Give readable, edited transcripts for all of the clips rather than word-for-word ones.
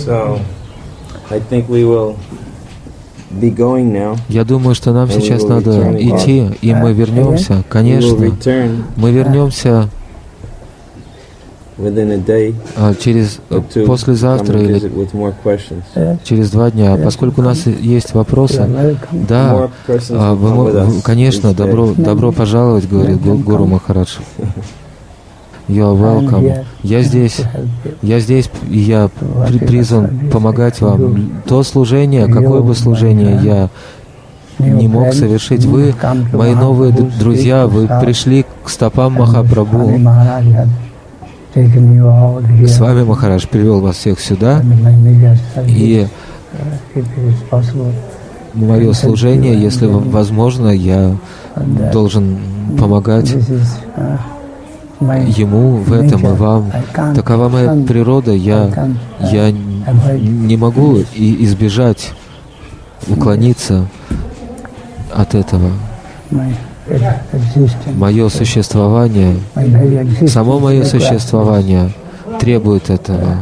So, I think we will be going now. Я думаю, что нам сейчас надо идти, и мы вернемся, конечно. Мы вернемся послезавтра или через 2 дня. Поскольку у нас есть вопросы, да, конечно, добро пожаловать, говорит Гуру Махарадж. You are welcome. Я здесь, и я призван помогать вам. То служение, какое бы служение я не мог совершить, вы, мои новые друзья, вы пришли к стопам Махапрабху. С вами Махарадж привел вас всех сюда, и мое служение, если возможно, я должен помогать Ему в этом и вам. Такова моя природа. Я не могу избежать, уклониться от этого. Мое существование, само мое существование требует этого.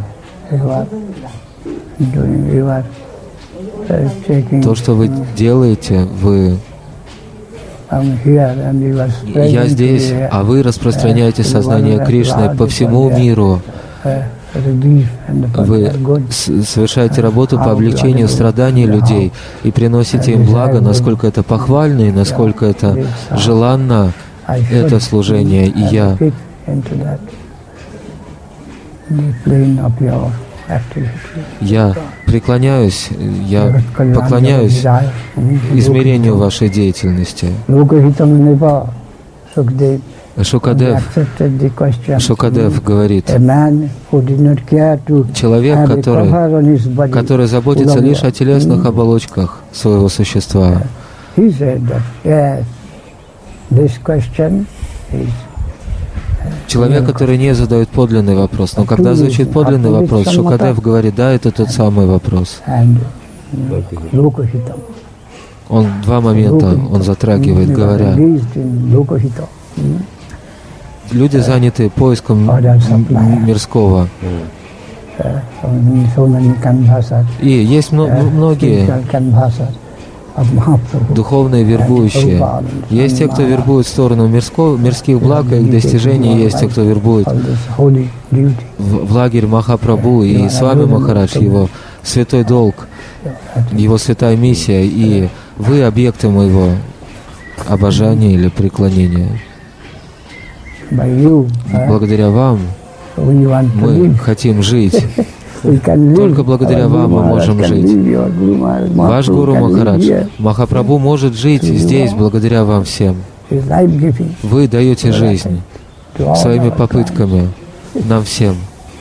То, что вы делаете, я здесь, а вы распространяете сознание Кришны по всему миру. Вы совершаете работу по облегчению страданий людей и приносите им благо, насколько это похвально и насколько это желанно, это служение. И я преклоняюсь, я поклоняюсь измерению вашей деятельности. Шукадев говорит, человек, который заботится лишь о телесных оболочках своего существа. Человек, который не задает подлинный вопрос. Но когда звучит подлинный вопрос, Шукадев говорит, да, это тот самый вопрос. Он 2 момента он затрагивает, говоря. Люди заняты поиском мирского. И есть многие духовные вербующие. Есть те, кто вербует в сторону мирских благ и их достижений, есть те, кто вербует в лагерь Махапрабху и с вами Махарадж, его святой долг, его святая миссия, и вы объекты моего обожания или преклонения. Благодаря вам мы хотим жить. Только благодаря вам мы можем жить. Ваш Гуру Махарадж, Махапрабху может жить здесь благодаря вам всем. Вы даете жизнь своими попытками нам всем.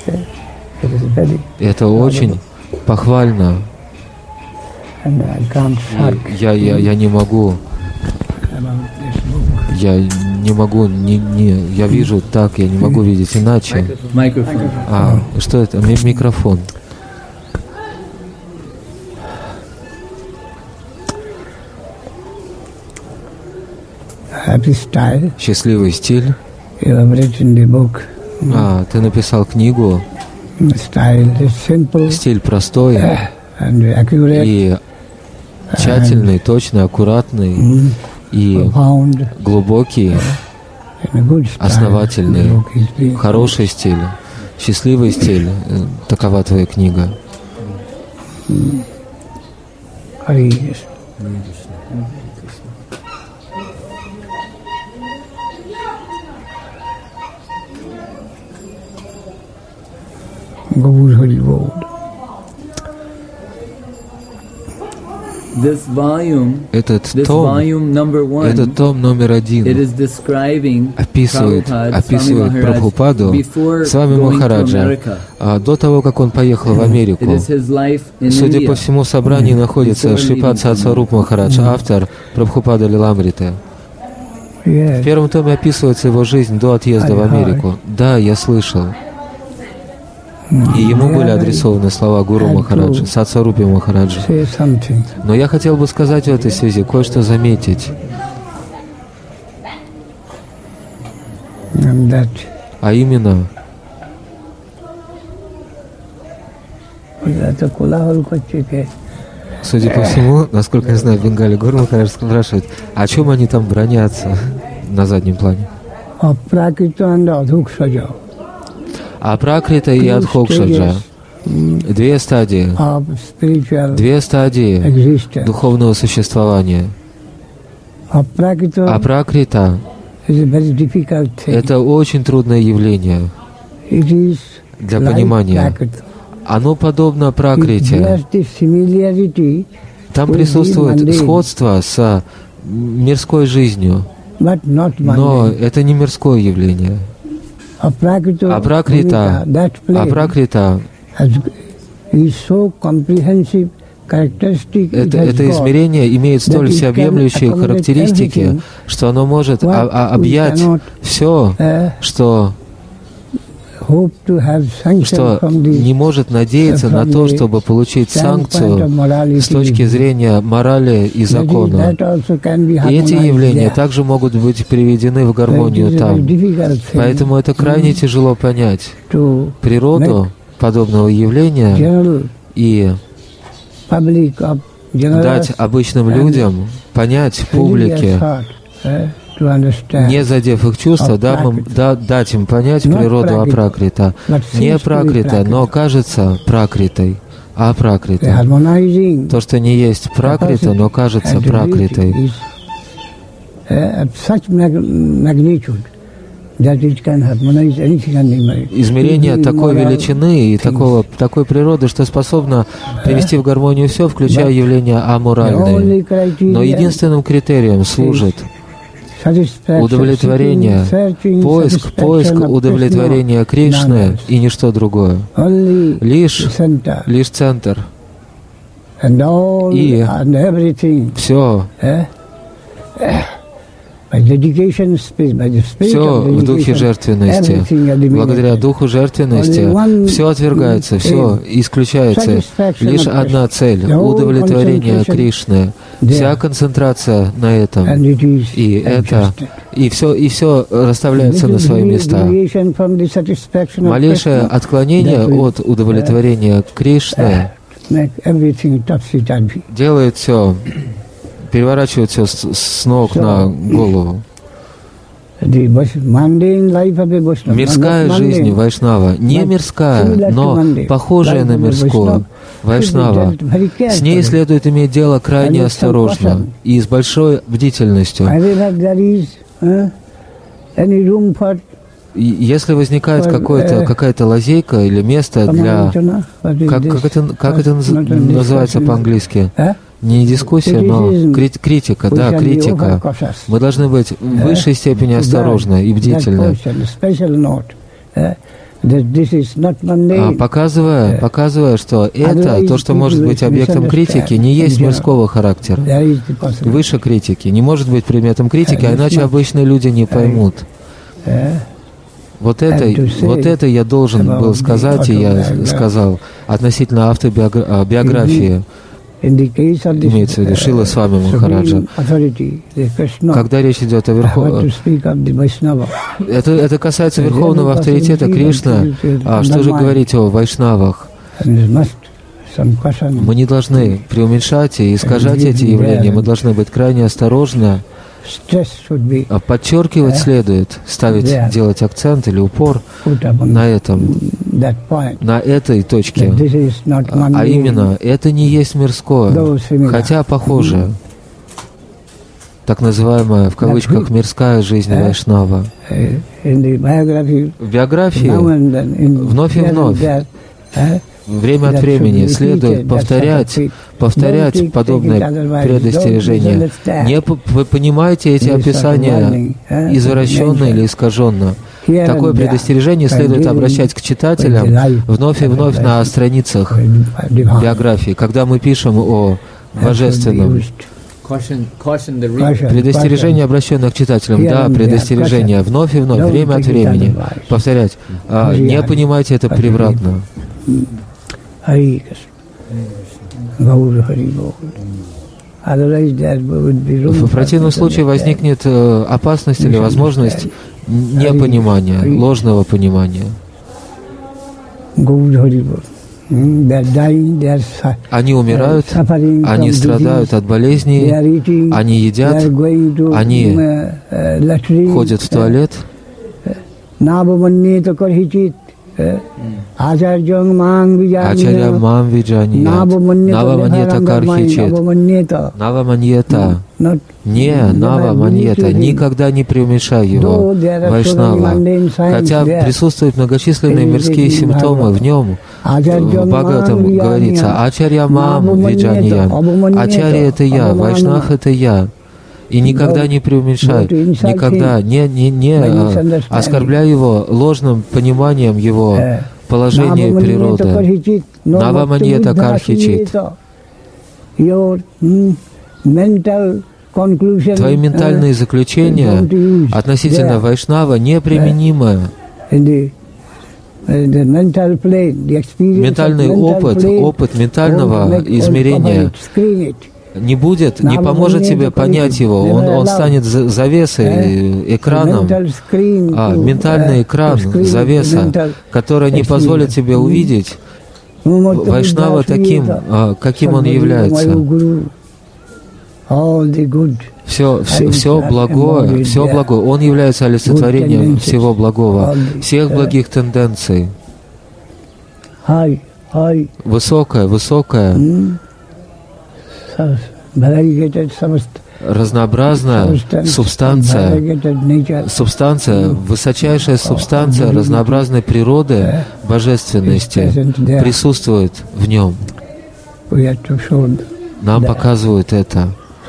Это очень похвально. Я не могу. Я вижу так, я не могу видеть иначе. Что это? Микрофон. Счастливый стиль. Ты написал книгу. Стиль простой и тщательный, точный, аккуратный и глубокий, основательный, хороший стиль, счастливый стиль. Такова твоя книга. Этот том номер 1 описывает Прабхупаду с вами Махараджа до того, как он поехал в Америку. Судя по всему, в собрании находится Шрипад Садсваруп Махарадж, автор Прабхупада Лиламриты. В первом томе описывается его жизнь до отъезда в Америку. Да, я слышал. И ему были адресованы слова Гуру Махараджа, Садсварупе Махараджа. Но я хотел бы сказать в этой связи, кое-что заметить. А именно, Судя по всему, насколько я знаю, в Бенгале Гуру Махарадж спрашивает, о чем они там бронятся на заднем плане? Апракрита и Адхокшаджа. Две стадии духовного существования. Апракрита — это очень трудное явление для понимания. Оно подобно пракрите. Там присутствует сходство с мирской жизнью, но это не мирское явление. Апракрита это измерение имеет столь всеобъемлющие характеристики, что оно может объять все, что не может надеяться на то, чтобы получить санкцию с точки зрения морали и закона. И эти явления также могут быть приведены в гармонию там. Поэтому это крайне тяжело понять. Природу подобного явления и дать обычным людям понять публике, не задев их чувства, дать им понять природу апракрита. Не пракрита, но кажется пракритой. Апракрита. То, что не есть пракрита, но кажется пракритой. Измерение такой величины и такой природы, что способно привести в гармонию все, включая явления аморальные. Но единственным критерием служит удовлетворение, поиск удовлетворения Кришны и ничто другое. Лишь центр. И все. Все в духе жертвенности. Благодаря духу жертвенности все отвергается, все исключается. Лишь одна цель — удовлетворение Кришны. Вся концентрация на этом. И все расставляется на свои места. Малейшее отклонение от удовлетворения Кришны делает все, переворачивает все с ног на голову. Мирская жизнь Вайшнава, не мирская, но похожая на мирскую Вайшнава, с ней следует иметь дело крайне осторожно и с большой бдительностью. Если возникает какая-то лазейка или место для... Как это называется по-английски? Не дискуссия, но критика, да, критика. Мы должны быть в высшей степени осторожны и бдительны. Показывая, что это, то, что может быть объектом критики, не есть мирского характера. Выше критики. Не может быть предметом критики, а иначе обычные люди не поймут. Вот это я должен был сказать, и я сказал относительно автобиографии. Имеется в виду Шрила Свами Махараджа. Когда речь идет о верховном... Это касается верховного авторитета Кришны. А что же говорить о вайшнавах? Мы не должны преуменьшать и искажать эти явления. Мы должны быть крайне осторожны. Подчеркивать следует, делать акцент или упор на этом, на этой точке. А именно, это не есть мирское, хотя похоже. Так называемая, в кавычках, мирская жизнь Вайшнава. В биографии вновь и вновь, время от времени следует повторять подобные предостережения. Не понимайте эти описания извращенно или искаженно. Такое предостережение следует обращать к читателям вновь и вновь на страницах биографии, когда мы пишем о божественном. Предостережение, обращенное к читателям, да, предостережение, вновь и вновь, время от времени, повторять. Не понимайте это превратно. В противном случае возникнет опасность или возможность непонимания, ложного понимания. Они умирают, они страдают от болезней, они едят, они ходят в туалет. Ачарья мам виджаният, наваманьета кархичет, наваманьета, не наваманьета, никогда не преуменьшай его, Вайшнава. Хотя присутствуют многочисленные мирские симптомы в нем, в Бхагаватам говорится, Ачарья мам виджаният, Ачарья это я, Вайшнав это я. И никогда не преуменьшай, никогда не оскорбляй его ложным пониманием его положения природы. Наваманьета кархичит. Твои ментальные заключения относительно Вайшнава неприменимы. Ментальный опыт ментального измерения не поможет тебе понять его, он станет завесой, экраном, ментальный экран, завеса, которая не позволит тебе увидеть Вайшнава таким, каким он является. Все благое, он является олицетворением всего благого, всех благих тенденций. Высокая, разнообразная субстанция, высочайшая субстанция разнообразной природы, божественности присутствует в нем. Нам показывают это.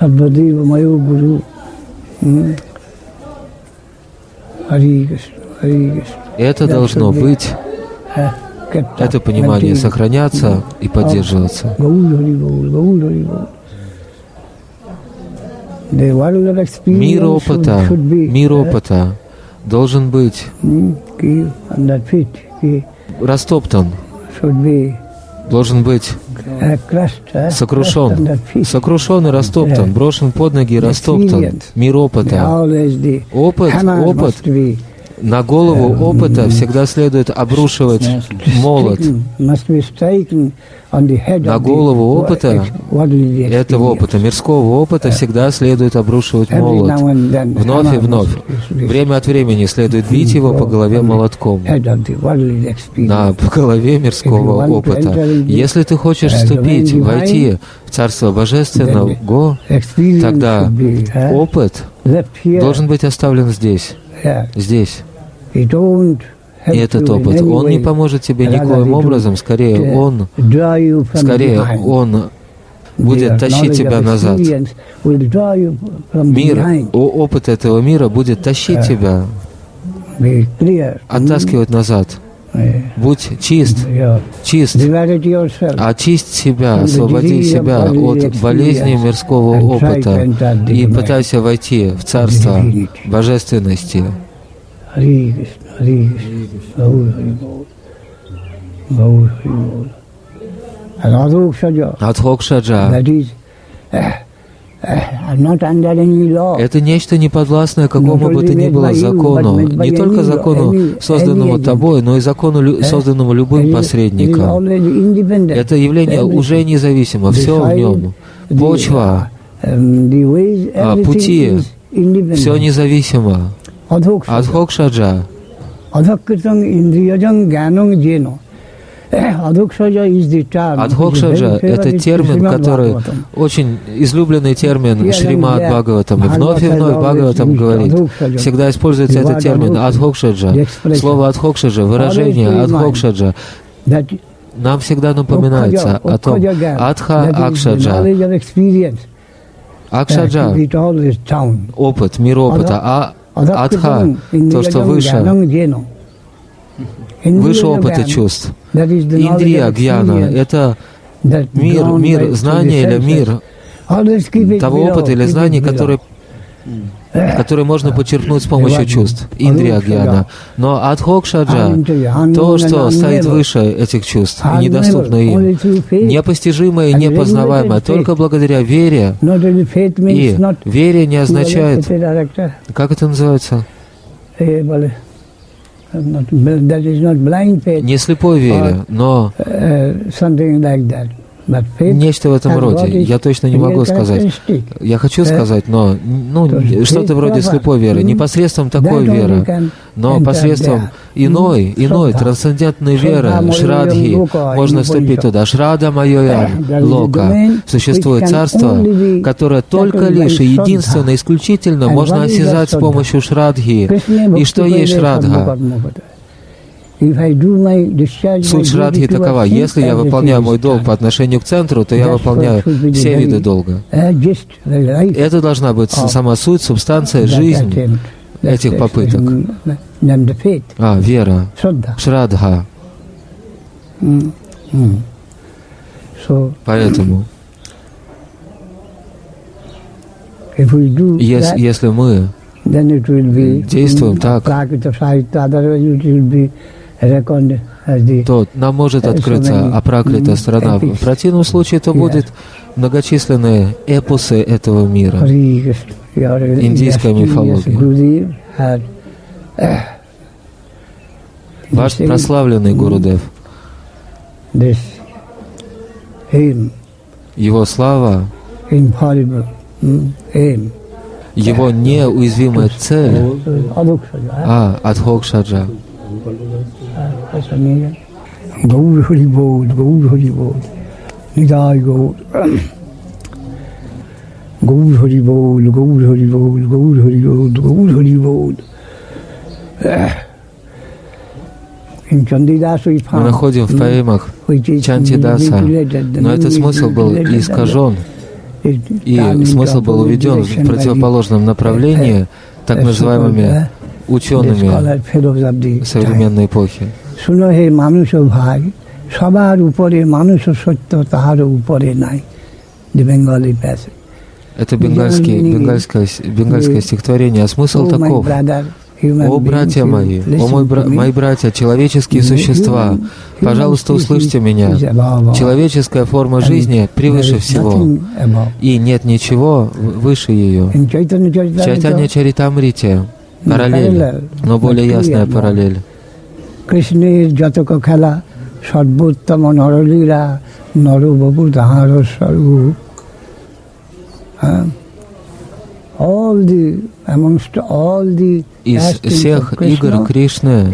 Это должно быть, это понимание сохраняться и поддерживаться. Мир опыта должен быть растоптан, должен быть сокрушен и растоптан, брошен под ноги и растоптан. Мир опыта. Опыт. На голову опыта всегда следует обрушивать молот. На голову опыта, этого опыта, мирского опыта, всегда следует обрушивать молот. Вновь и вновь. Время от времени следует бить его по голове молотком. По голове мирского опыта. Если ты хочешь войти в Царство Божественного, тогда опыт должен быть оставлен здесь. Здесь. И этот опыт, он не поможет тебе никоим образом, скорее он будет тащить тебя назад. Опыт этого мира будет тащить тебя, оттаскивать назад. Будь чист, очисть себя, освободи себя от болезни мирского опыта и пытайся войти в Царство Божественности. Адхокшаджа это нечто неподвластное какому бы то ни было закону, не только закону, созданному тобой, но и закону, созданному любым посредником. Это явление уже независимо, все в нем. Почва, пути, все независимо. Адхокшаджа. Адхокшаджа — это термин, который очень излюбленный термин Шримад Бхагаватам. И вновь Бхагаватам говорит, всегда используется этот термин Адхокшаджа. Слово Адхокшаджа, выражение Адхокшаджа нам всегда напоминается о том, Адха Акшаджа. Акшаджа — опыт, мир опыта, а Адха — то, что выше опыта чувств. Индрия Гьяна — это мир знания или мир того опыта или знаний, который можно подчеркнуть с помощью чувств. Индрия Гьяна. Но Адхокшаджа — то, что стоит выше этих чувств и недоступно им, непостижимое и непознаваемое только благодаря вере. И вере не означает... Как это называется? не слепой вере, но нечто в этом роде. Я точно не могу сказать. Я хочу сказать, но что-то вроде слепой веры. Не посредством такой веры, но посредством иной трансцендентной веры, шрадхи. Можно вступить туда. Шрада майоя лока. Существует царство, которое только лишь и единственно, исключительно можно осязать с помощью шрадхи. И что есть шрадха? Суть шрадхи такова: если я выполняю мой долг по отношению к центру, то я выполняю все виды долга. Это должна быть сама суть, субстанция, жизнь этих попыток. Вера, шрадха. Поэтому, если мы действуем так, то нам может открыться апракрита страна. В противном случае это будут многочисленные эпосы этого мира, индийская мифология. Ваш прославленный Гурудев, его слава, его неуязвимая цель, адхокшаджа. Gaur Hari Bol, Gaur Hari Bol, Nidai Gaur. Gaur Hari Bol, Gaur Hari Bol, Gaur Hari Bol, Gaur Hari Bol. Мы находим в поэмах Чантидаса, но этот смысл был искажен, и смысл был уведен в противоположном направлении так называемыми учеными современной эпохи. Это бенгальское стихотворение, а смысл таков: «О, братья мои, мои братья, человеческие существа, пожалуйста, услышьте меня. Человеческая форма жизни превыше всего, и нет ничего выше ее». В Чайтанья Чаритамрите параллель, но более ясная параллель. Из всех игр Кришны,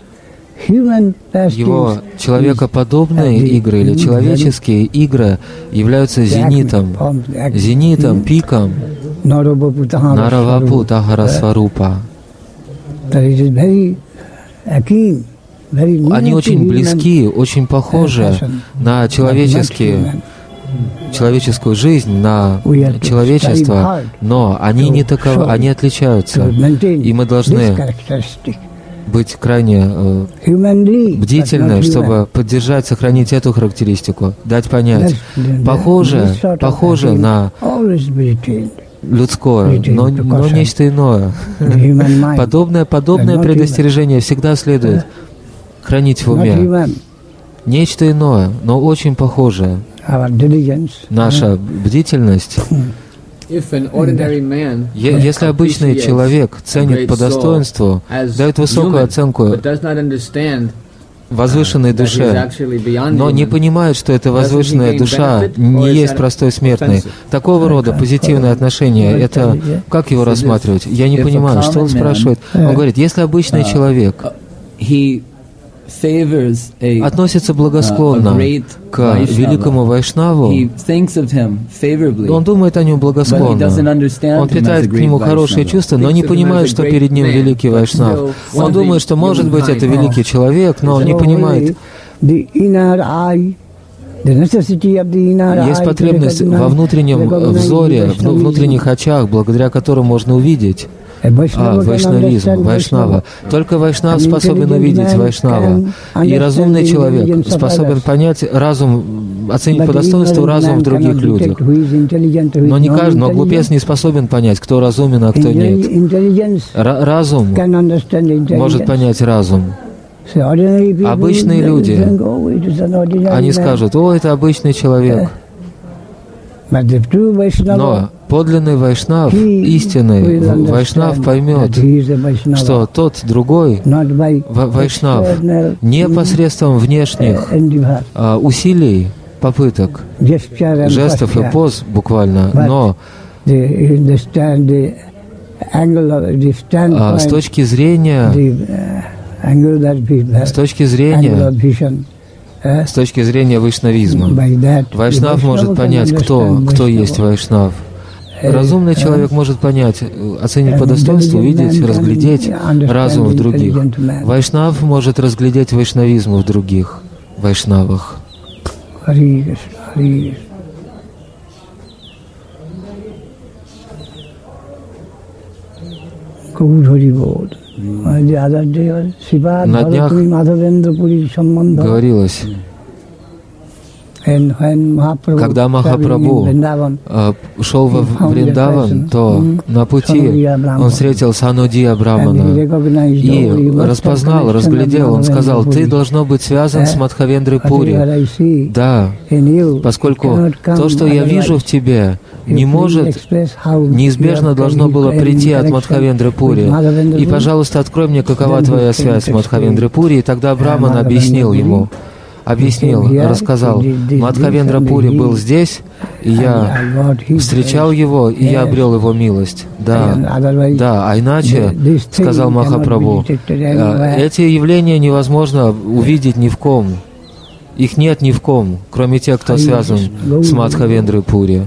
его человекоподобные игры или человеческие игры являются зенитом, пиком Наравапу Тахарасварупа. Они очень близки, очень похожи на человеческую жизнь, на человечество, но они не таковы, они отличаются. И мы должны быть крайне бдительны, чтобы поддержать, сохранить эту характеристику, дать понять. Похоже на людское, но нечто иное. Подобное предостережение всегда следует хранить в уме. Нечто иное, но очень похожее. Наша бдительность. Если обычный человек ценит по достоинству, дает высокую оценку возвышенной душе, но не понимает, что эта возвышенная душа не есть простой смертный. Такого рода позитивное отношение, это как его рассматривать? Я не понимаю, что он спрашивает. Он говорит, если обычный человек относится благосклонно к великому Вайшнаву, он думает о нем благосклонно. Он питает к нему хорошие чувства, но не понимает, что перед ним великий Вайшнав. Он думает, что, может быть, это великий человек, но он не понимает. Есть потребность во внутреннем взоре, в внутренних очах, благодаря которым можно увидеть вайшнавизм, Вайшнава. Только Вайшнав способен увидеть Вайшнава. И разумный человек способен понять оценить по достоинству разум в других людях. Но глупец не способен понять, кто разумен, а кто нет. Разум может понять разум. Обычные люди, они скажут, о, это обычный человек. Но Подлинный Вайшнав, истинный Вайшнав поймет, что тот другой Вайшнав не посредством внешних усилий, попыток, жестов и поз буквально, но с точки зрения вайшнавизма. Вайшнав может понять, кто есть Вайшнав. Разумный человек может понять, оценить по достоинству, увидеть, разглядеть разум в других. Вайшнав может разглядеть вайшнавизм в других вайшнавах. На днях говорилось, когда Махапрабху шел во Вриндаван, то на пути он встретил Санудия Брамана и распознал, разглядел, он сказал: «Ты должно быть связан с Мадхавендрой Пури». Да, поскольку то, что я вижу в тебе, не может, неизбежно должно было прийти от Мадхавендры Пури. И, пожалуйста, открой мне, какова твоя связь с Мадхавендрой Пури. И тогда Браман объяснил ему. Рассказал, Мадхавендра Пури был здесь, и я встречал его, и я обрел его милость. Да, а иначе, сказал Махапрабху, эти явления невозможно увидеть ни в ком. Их нет ни в ком, кроме тех, кто связан с Мадхавендрой Пури.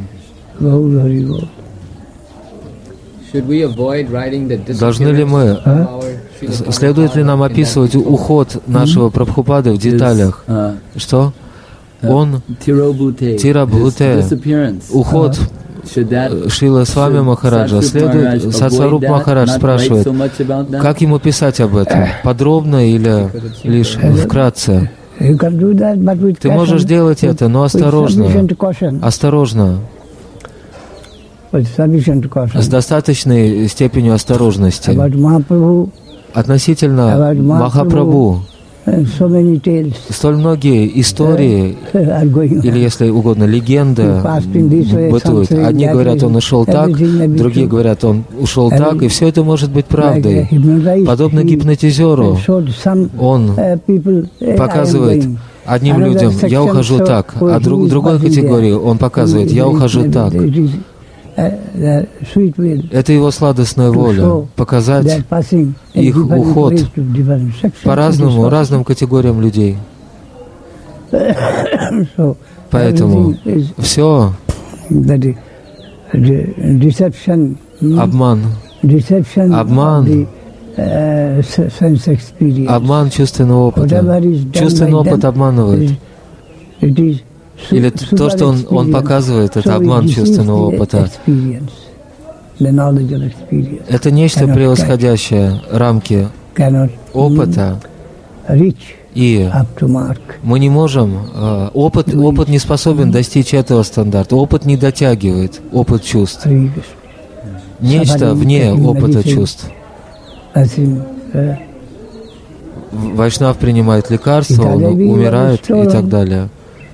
Должны ли мы, следует ли нам описывать уход нашего Прабхупады в деталях? Что? Он, Тирабхуте, уход Шрила Свами Махараджа. Сатсваруп Махарадж спрашивает, как ему писать об этом? Подробно или лишь вкратце? Ты можешь делать это, но осторожно. Осторожно. С достаточной степенью осторожности. Относительно Махапрабху столь многие истории, или, если угодно, легенды бытуют. Одни говорят, он ушел так, другие говорят, он ушел так, и все это может быть правдой. Подобно гипнотизеру, он показывает одним людям, я ухожу так, а другой категории он показывает, я ухожу так. Это его сладостная воля, показать их уход по-разному, разным категориям людей. Поэтому все обман, обман чувственного опыта. Чувственный опыт обманывает. Или то, что он показывает, это обман чувственного опыта. Это нечто превосходящее рамки опыта. И мы не можем, опыт не способен достичь этого стандарта. Опыт не дотягивает, опыт чувств. Нечто вне опыта чувств. Вайшнав принимает лекарства, он умирает и так далее.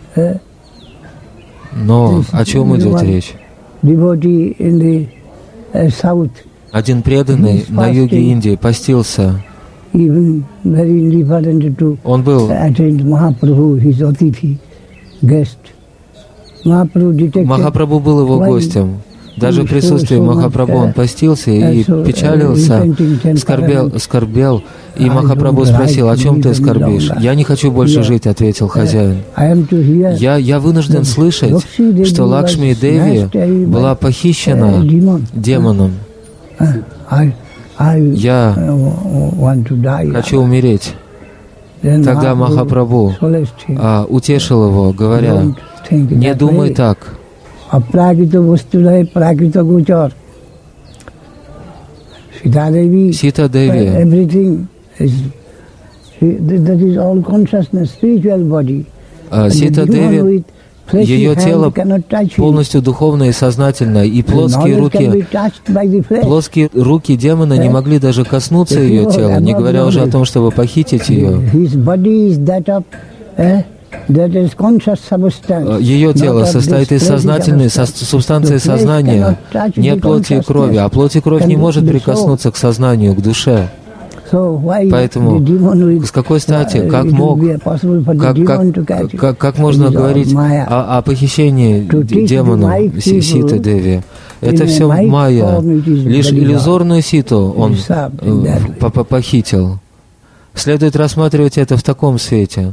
Но о чем идет речь? Один преданный на юге Индии постился. Он был... Махапрабху был его гостем. Даже в присутствии Махапрабху он постился и печалился, скорбел. И Махапрабху спросил, о чем ты скорбишь? «Я не хочу больше жить», — ответил хозяин. Я вынужден слышать, что Лакшми Деви была похищена демоном. Я хочу умереть. Тогда Махапрабху утешил его, говоря, не думай так. Сита Деви, Сита Деви, ее тело полностью духовное и сознательное, и плоские руки демона не могли даже коснуться ее тела, не говоря уже о том, чтобы похитить ее. Ее тело состоит из сознательной субстанции сознания, не от плоти и крови, а плоть и кровь не может прикоснуться к сознанию, к душе. Поэтому с какой стати, как можно говорить о похищении демону Ситы Деви? Это все майя. Лишь иллюзорную Ситу он похитил. Следует рассматривать это в таком свете.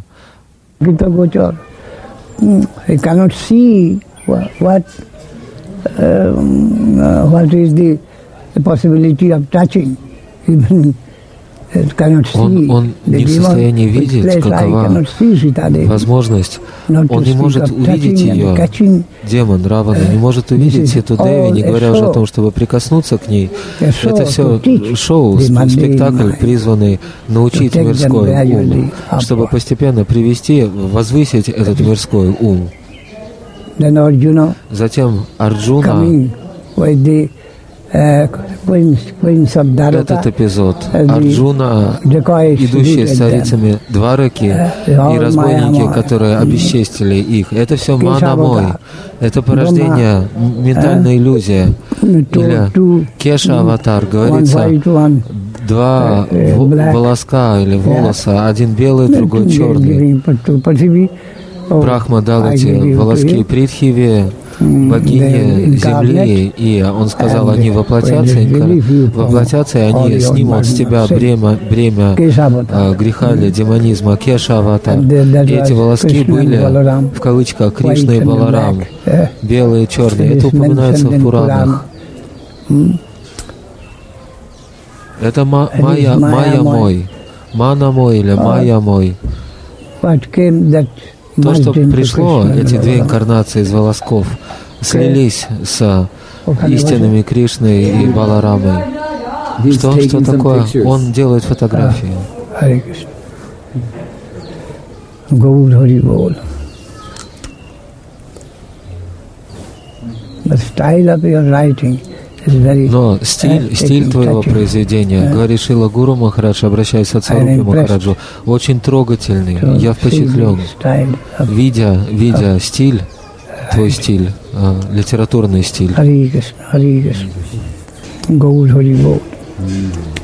Он не в состоянии видеть, какова возможность. Он не может увидеть ее. Демон Равана не может увидеть Ситу Деви, не говоря уже о том, чтобы прикоснуться к ней. Это все шоу, спектакль, призванный научить мирской ум, чтобы постепенно привести, возвысить этот мирской ум. Затем Арджуна, этот эпизод, Арджуна, идущий с царицами Двараки, и разбойники, которые обесчестили их, это все мана-мой, это порождение, ментальная иллюзия. Или Кеша-аватар, говорится, два волоска или волоса, один белый, другой черный. Брахма дал эти волоски Притхиве, богине земли, и он сказал, они воплотятся, и они снимут с тебя бремя греха или демонизма, Кеша-аватар. И эти волоски были, в кавычках, Кришна и Баларам, белые и черные. Это упоминается в Пуранах. Это майя мой, мана мой или майя мой. То, что пришло, эти две инкарнации из волосков, слились с истинными Кришной и Баларамой. Что такое? Он делает фотографии. Но стиль твоего произведения, говорит Шрила Гуру Махарадж, обращаясь к Сварупе Махараджу, очень трогательный. Я впечатлен, видя стиль, твой стиль, литературный стиль.